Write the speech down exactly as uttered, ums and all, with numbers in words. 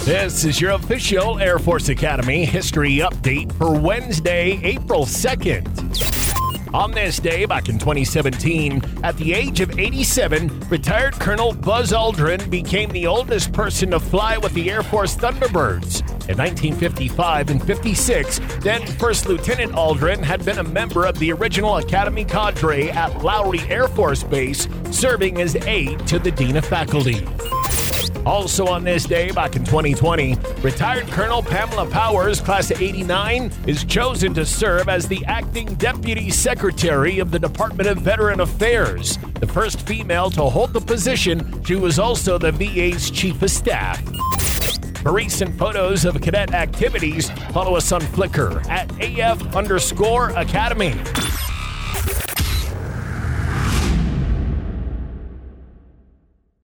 This is your official Air Force Academy history update for Wednesday, April second. On this day, back in twenty seventeen, at the age of eighty-seven, retired Colonel Buzz Aldrin became the oldest person to fly with the Air Force Thunderbirds. In nineteen fifty-five and fifty-six, then First Lieutenant Aldrin had been a member of the original Academy cadre at Lowry Air Force Base, serving as aide to the Dean of Faculty. Also on this day, back in twenty twenty, retired Colonel Pamela Powers, class of eighty-nine, is chosen to serve as the acting Deputy Secretary of the Department of Veteran Affairs. The first female to hold the position, she was also the V A's Chief of Staff. For recent photos of cadet activities, follow us on Flickr at AF underscore Academy.